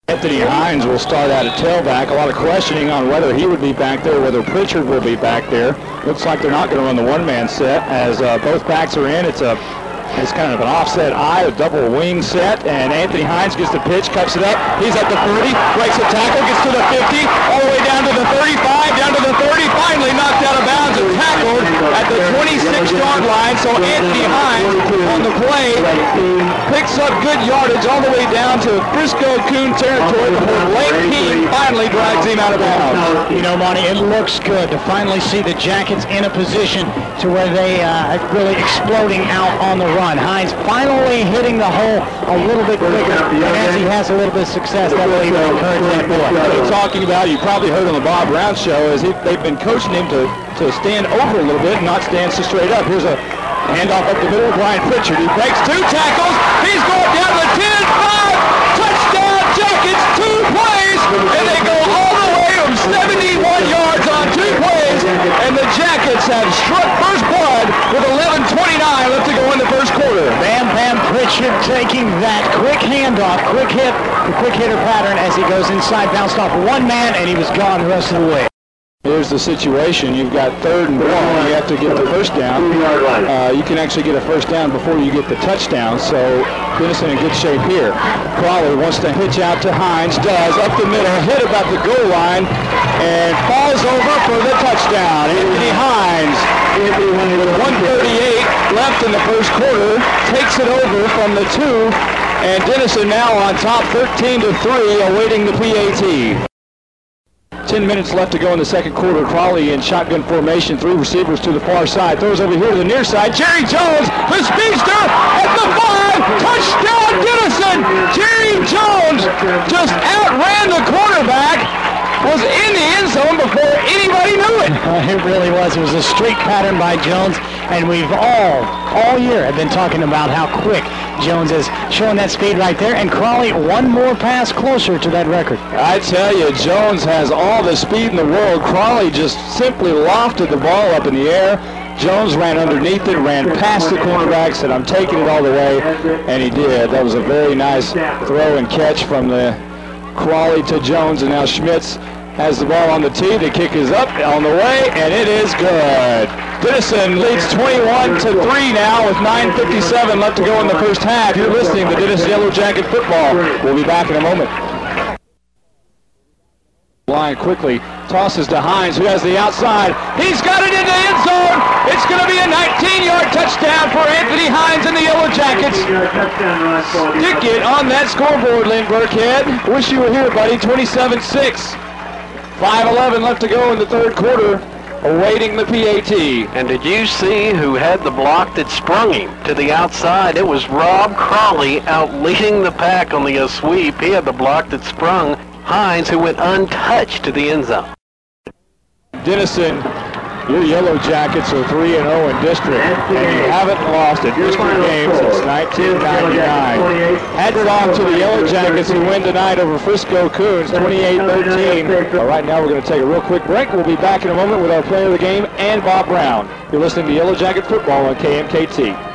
Anthony Hines will start out at tailback. A lot of questioning on whether he would be back there, whether Pritchard will be back there. Looks like they're not going to run the one-man set as both backs are in. It's kind of an offset eye, a double wing set, and Anthony Hines gets the pitch, cuts it up. He's at the 30, breaks a tackle, gets to the 50, all the way down to the 35, down to the 30, finally knocked out of bounds and tackled at the 26-yard line. So Anthony Hines on the play picks up good yardage all the way down to Frisco Coon territory before Lane King finally drags him out of bounds. You know, Monty, it looks good to finally see the Jackets in a position to where they are really exploding out on the run. Hines finally hitting the hole a little bit quicker, and as he has a little bit of success, that will even encourage that boy. What we're talking about, you probably heard on the Bob Brown show, is they've been coaching him to stand over a little bit and not stand so straight up. Here's a handoff up the middle of Brian Pritchard. He breaks 2 tackles. He's going down to 10-5. Touchdown Jackets, 2 plays, and they go all the way from 71 yards on 2 plays, and the Jackets have struck first blood with 11:29 left to go in the first quarter. Bam Bam Pritchard taking that quick handoff, quick hit, the quick hitter pattern as he goes inside, bounced off one man, and he was gone the rest of the way. Here's the situation. You've got 3rd and 1. You have to get the first down. You can actually get a first down before you get the touchdown, so Denison in good shape here. Crawley wants to hitch out to Hines, does, up the middle, hit about the goal line, and falls over for the touchdown. Anthony Hines, with 1:38 left in the first quarter, takes it over from the 2, and Denison now on top 13-3, awaiting the PAT. 10 minutes left to go in the second quarter. Crawley in shotgun formation, 3 receivers to the far side. Throws over here to the near side. Jerry Jones, the speedster, at the 5. Touchdown, Denison! Jerry Jones just outran the quarterback. Was in the end zone before anybody knew it. It really was. It was a streak pattern by Jones, and we've all year have been talking about how quick Jones is, showing that speed right there, and Crawley one more pass closer to that record. I tell you, Jones has all the speed in the world. Crawley just simply lofted the ball up in the air. Jones ran underneath it, ran past the cornerback, said, "I'm taking it all the way," and he did. That was a very nice throw and catch from the Crawley to Jones, and now Schmitz has the ball on the tee. The kick is up on the way, and it is good. Denison leads 21-3 now with 9:57 left to go in the first half. You're listening to Denison Yellow Jacket Football. We'll be back in a moment. Line quickly tosses to Hines, who has the outside. He's got it in the end zone. It's going to be a 19-yard touchdown for Anthony Hines and the Yellow Jackets. Stick it on that scoreboard, Lynn Burkhead. Wish you were here, buddy. 27-6. 5:11 left to go in the third quarter, awaiting the PAT. And did you see who had the block that sprung him to the outside? It was Rob Crawley out leading the pack on the sweep. He had the block that sprung Hines, who went untouched to the end zone. Denison, your Yellow Jackets are 3-0 in district, and you haven't lost a district game since 1999. Hats off to the Yellow Jackets who win tonight over Frisco Coons, 28-13. All right, now we're going to take a real quick break. We'll be back in a moment with our player of the game and Bob Brown. You're listening to Yellow Jacket Football on KMKT.